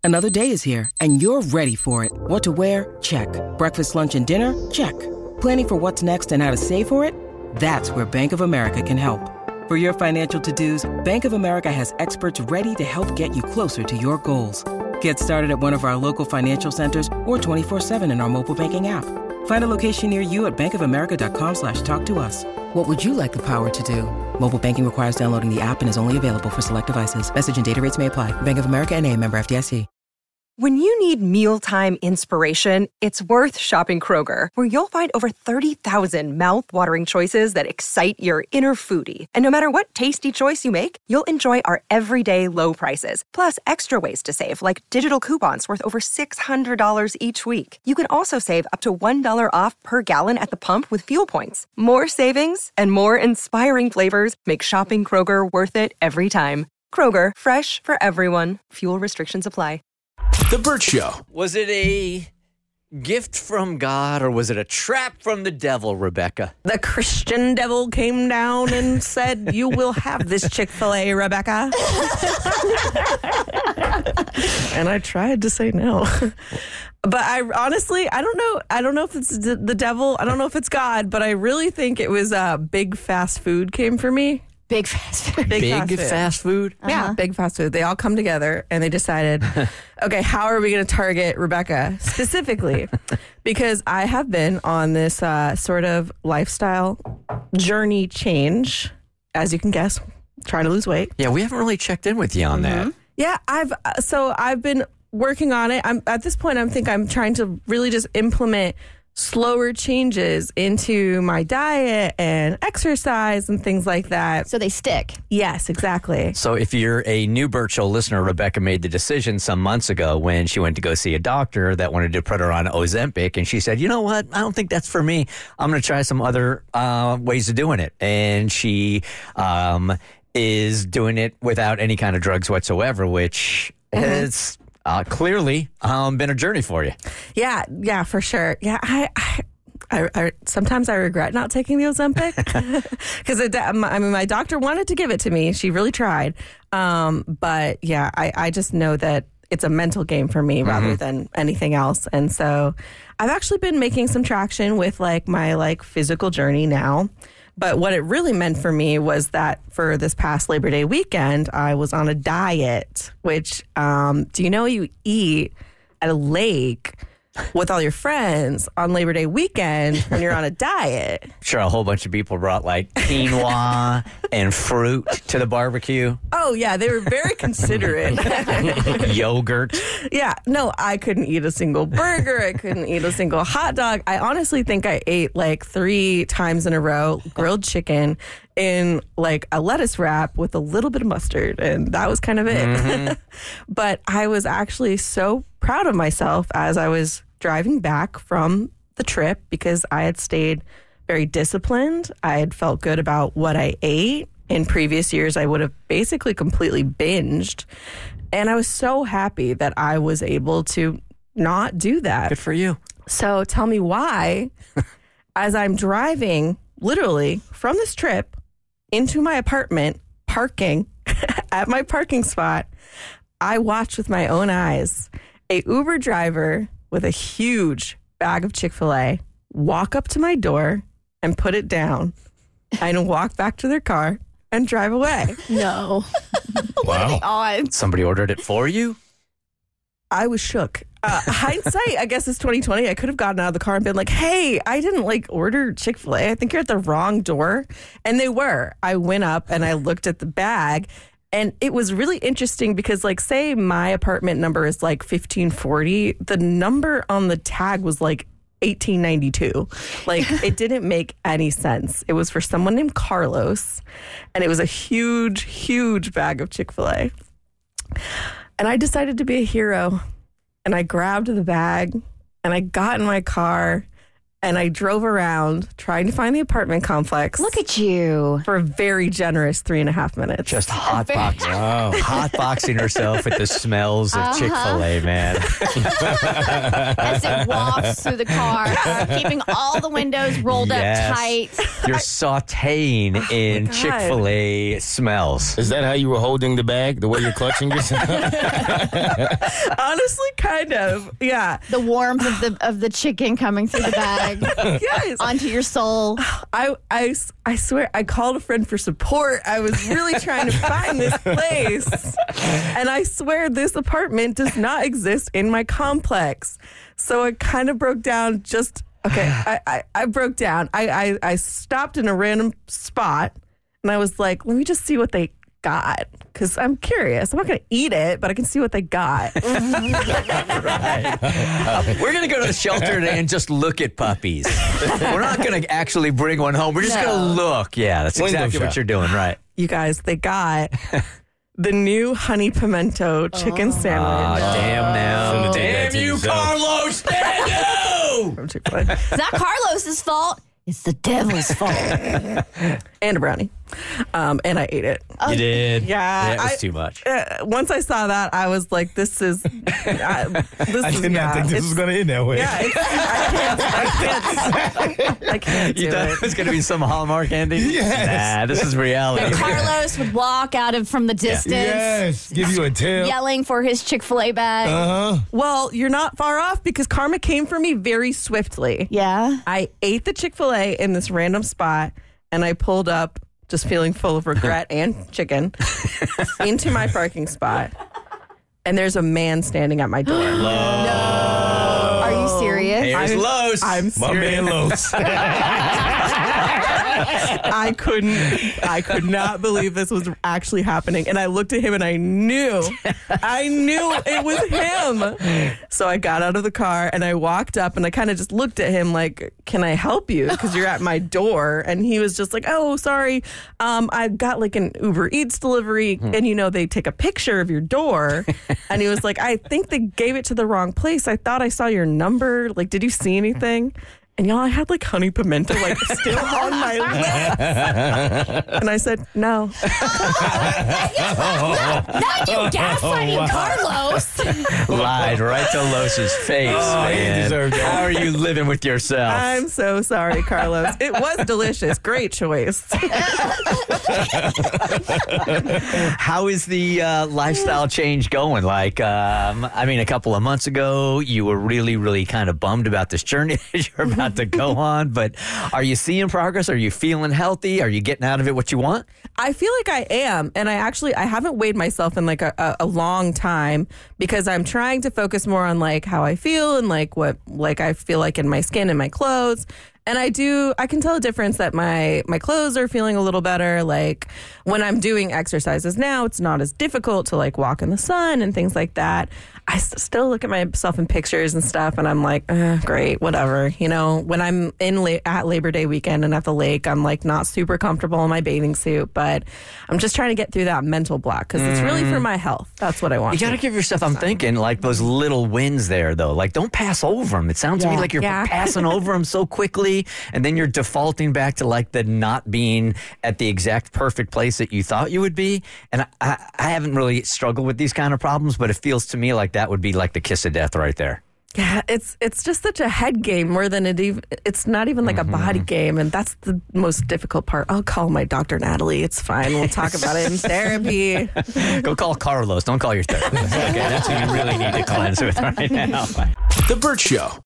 Another day is here, and you're ready for it. What to wear? Check. Breakfast, lunch, and dinner? Check. Planning for what's next and how to save for it? That's where Bank of America can help. For your financial to-dos, Bank of America has experts ready to help get you closer to your goals. Get started at one of our local financial centers or 24/7 in our mobile banking app. Find a location near you at bankofamerica.com/talktous. What would you like the power to do? Mobile banking requires downloading the app and is only available for select devices. Message and data rates may apply. Bank of America N.A., member FDIC. When you need mealtime inspiration, it's worth shopping Kroger, where you'll find over 30,000 mouth-watering choices that excite your inner foodie. And no matter what tasty choice you make, you'll enjoy our everyday low prices, plus extra ways to save, like digital coupons worth over $600 each week. You can also save up to $1 off per gallon at the pump with fuel points. More savings and more inspiring flavors make shopping Kroger worth it every time. Kroger, fresh for everyone. Fuel restrictions apply. The Burt Show. Was it a gift from God or was it a trap from the devil, Rebecca? The Christian devil came down and said, "You will have this Chick-fil-A, Rebecca." And I tried to say no. But I honestly, I don't know. I don't know if it's the devil. I don't know if it's God, but I really think it was big fast food came for me. Big fast food. Big fast food? Yeah, big fast food. They all come together and they decided, okay, how are we going to target Rebecca specifically? Because I have been on this sort of lifestyle journey change, as you can guess, trying to lose weight. Yeah, we haven't really checked in with you on that. Yeah, I've been working on it. I'm at this point. I'm trying to really just implement slower changes into my diet and exercise and things like that. So they stick. Yes, exactly. So if you're a new Burt Show listener, Rebecca made the decision some months ago when she went to go see a doctor that wanted to put her on Ozempic, and she said, you know what, I don't think that's for me. I'm going to try some other ways of doing it. And she is doing it without any kind of drugs whatsoever, which is clearly been a journey for you. Yeah, for sure. Yeah, I sometimes I regret not taking the Ozempic because my doctor wanted to give it to me. She really tried. But yeah, I just know that it's a mental game for me rather than anything else. And so I've actually been making some traction with my physical journey now. But what it really meant for me was that for this past Labor Day weekend, I was on a diet, which, do you know you eat at a lake with all your friends on Labor Day weekend when you're on a diet? Sure, a whole bunch of people brought quinoa and fruit to the barbecue. Oh, yeah, they were very considerate. Yogurt. Yeah, no, I couldn't eat a single burger. I couldn't eat a single hot dog. I honestly think I ate 3 times in a row grilled chicken in a lettuce wrap with a little bit of mustard, and that was kind of it. But I was actually so proud of myself as I was driving back from the trip because I had stayed very disciplined. I had felt good about what I ate. In previous years, I would have basically completely binged. And I was so happy that I was able to not do that. Good for you. So tell me why, as I'm driving literally from this trip into my apartment, parking at my parking spot, I watched with my own eyes a Uber driver with a huge bag of Chick-fil-A walk up to my door and put it down and walk back to their car and drive away. No. Wow. Odds. Somebody ordered it for you? I was shook. Hindsight, I guess, is 2020. I could have gotten out of the car and been like, hey, I didn't order Chick-fil-A. I think you're at the wrong door. And they were. I went up and I looked at the bag. And it was really interesting because, say my apartment number is 1540. The number on the tag was 1892. It didn't make any sense. It was for someone named Carlos. And it was a huge, huge bag of Chick-fil-A. And I decided to be a hero. And I grabbed the bag and I got in my car And I drove around trying to find the apartment complex. Look at you. For a very generous 3.5 minutes. Just hotboxing herself with the smells of Chick-fil-A, man. As it wafts through the car, keeping all the windows rolled up tight. You're sauteing in Chick-fil-A smells. Is that how you were holding the bag? The way you're clutching yourself? Honestly, kind of. Yeah. The warmth of the chicken coming through the bag onto your soul. I swear, I called a friend for support. I was really trying to find this place. And I swear this apartment does not exist in my complex. So I kind of broke down I broke down. I stopped in a random spot and I was like, let me just see what they got. Because I'm curious. I'm not going to eat it, but I can see what they got. Right. We're going to go to the shelter today and just look at puppies. We're not going to actually bring one home. We're just going to look. Yeah, that's exactly what you're doing, right? You guys, they got the new honey pimento chicken sandwich. Damn now. Damn you, Carlos. Damn you! From Chick-fil-A. It's not Carlos's fault. It's the devil's fault. And a brownie. And I ate it. You did? Yeah. It was too much. Once I saw that, I was like, this is... I did not think this was going to end that way. Yeah, I can't do You thought it. it was going to be some Hallmark ending? Yes. Nah, this is reality. Carlos would walk out from the distance. Yes. Give you a tip. Yelling for his Chick-fil-A bag. Well, you're not far off because karma came for me very swiftly. Yeah. I ate the Chick-fil-A in this random spot, and I pulled up, just feeling full of regret and chicken, into my parking spot. And there's a man standing at my door. No. Are you serious? Here's Los. I'm My man serious. Los. I could not believe this was actually happening. And I looked at him and I knew it was him. So I got out of the car and I walked up and I kind of just looked at him like, can I help you? Because you're at my door. And he was just like, oh, sorry. I got like an Uber Eats delivery and they take a picture of your door. And he was like, I think they gave it to the wrong place. I thought I saw your number. Like, did you see anything? And y'all, I had like honey pimento like still on my lips. And I said, no. Not you gaslighting Carlos. Lied right to Los's face, man. he deserved that. How are you living with yourself? I'm so sorry, Carlos. It was delicious. Great choice. How is the lifestyle change going? Like, a couple of months ago, you were really, really kind of bummed about this journey that you're about to go on, but are you seeing progress? Are you feeling healthy? Are you getting out of it what you want? I feel like I am. And I haven't weighed myself in like a long time because I'm trying to focus more on like how I feel and like what like I feel like in my skin and my clothes. And I can tell a difference that my clothes are feeling a little better. Like when I'm doing exercises now, it's not as difficult to like walk in the sun and things like that. I still look at myself in pictures and stuff and I'm like, great, whatever. When I'm at Labor Day weekend and at the lake, I'm like not super comfortable in my bathing suit, but I'm just trying to get through that mental block because it's really for my health. That's what I want. You got to give yourself, I'm thinking, like those little wins there, though. Like, don't pass over them. It sounds to me like you're passing over them so quickly, and then you're defaulting back to like the not being at the exact perfect place that you thought you would be. And I haven't really struggled with these kind of problems, but it feels to me like that would be like the kiss of death right there. Yeah, it's just such a head game more than it's not even like a body game, and that's the most difficult part. I'll call my Dr. Natalie. It's fine. We'll talk about it in therapy. Go call Carlos. Don't call your therapist. Okay, that's who you really need to cleanse with right now. The Burt Show.